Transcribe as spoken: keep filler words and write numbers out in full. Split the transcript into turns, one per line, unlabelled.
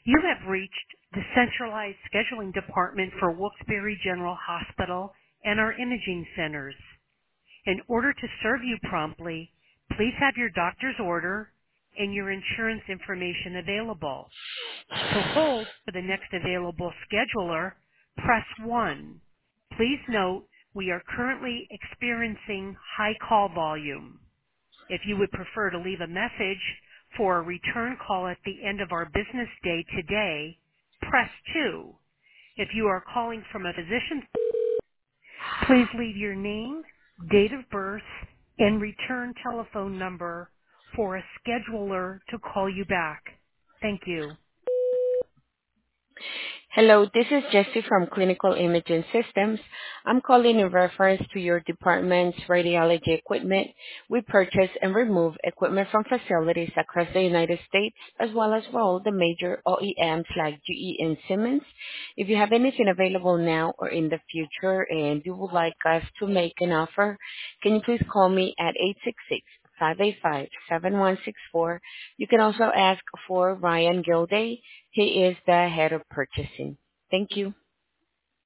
You have reached the centralized scheduling department for Wilkes-Barre General Hospital and our imaging centers. In order to serve you promptly, please have your doctor's order and your insurance information available. To hold for the next available scheduler, press one. Please note we are currently experiencing high call volume. If you would prefer to leave a message for a return call at the end of our business day today, press two. If you are calling from a physician, please leave your name, date of birth, and return telephone number for a scheduler to call you back. Thank you.
Hello, this is Jessie from Clinical Imaging Systems. I'm calling in reference to your department's radiology equipment. We purchase and remove equipment from facilities across the United States, as well as for all the major O E Ms like G E and Siemens. If you have anything available now or in the future and you would like us to make an offer, can you please call me at eight six six, five eight five, seven one six four. You can also ask for Ryan Gilday. He is the head of purchasing. Thank you.